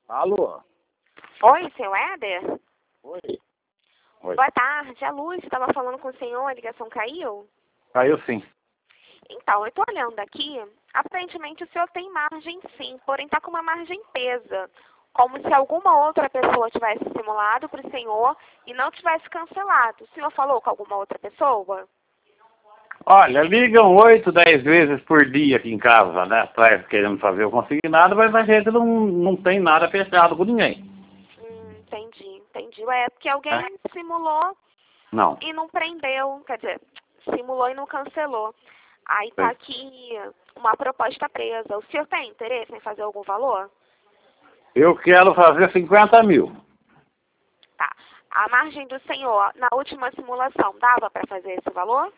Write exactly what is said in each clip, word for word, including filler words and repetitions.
Alô? Oi, seu Éder? Oi. Oi. Boa tarde, a Lúcia estava falando com o senhor, a ligação caiu? Caiu sim. Então, eu estou olhando aqui, aparentemente o senhor tem margem sim, porém está com uma margem pesa, como se alguma outra pessoa tivesse simulado para o senhor e não tivesse cancelado. O senhor falou com alguma outra pessoa? Olha, ligam oito, dez vezes por dia aqui em casa, né? Atrás querendo fazer o consignado, mas a gente não, não tem nada fechado com ninguém. Hum, entendi, entendi. É porque alguém É? simulou Não. e não prendeu, quer dizer, simulou e não cancelou. Aí tá Sei. aqui uma proposta presa. O senhor tem interesse em fazer algum valor? Eu quero fazer cinquenta mil. Tá. A margem do senhor, na última simulação, dava para fazer esse valor?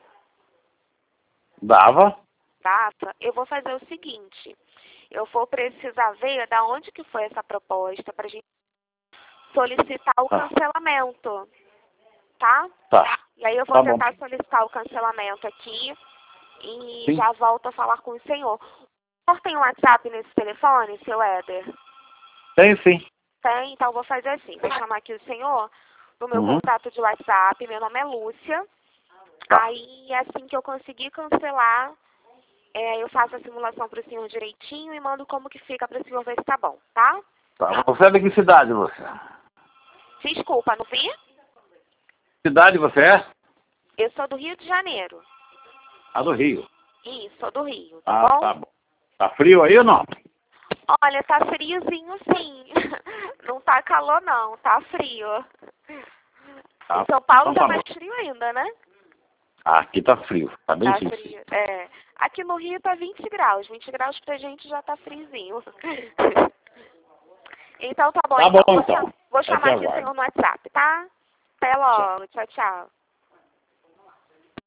Dava? Dava. Eu vou fazer o seguinte. Eu vou precisar ver da onde que foi essa proposta para a gente solicitar o Ah, cancelamento. Tá? tá. E aí eu vou Tá bom. tentar solicitar o cancelamento aqui e Sim. já volto a falar com o senhor. O senhor tem um WhatsApp nesse telefone, seu Éder? Tem sim. Tem? Então eu vou fazer assim. Vou chamar aqui o senhor no meu Uhum. contato de WhatsApp. Meu nome é Lúcia. Tá. Aí, assim que eu conseguir cancelar, é, eu faço a simulação para o senhor direitinho e mando como que fica para o senhor ver se tá bom, tá? Tá. Você é de que cidade você? Desculpa, não vi? Cidade você é? Eu sou do Rio de Janeiro. A do Rio. Isso, sou do Rio, tá Ah, bom? tá bom. Tá frio aí ou não? Olha, tá friozinho sim. Não tá calor não, tá frio. Tá. Em São Paulo Então tá tá mais bom. frio ainda, né? Ah, aqui tá frio. Tá bem Tá frio. frio. É. Aqui no Rio tá vinte graus. vinte graus pra gente já tá friozinho. Então tá bom, Tá então. bom Vou, então. cha- vou Eu te chamar aqui o aguardo. senhor no WhatsApp, tá? Até Tchau. logo. Tchau, tchau.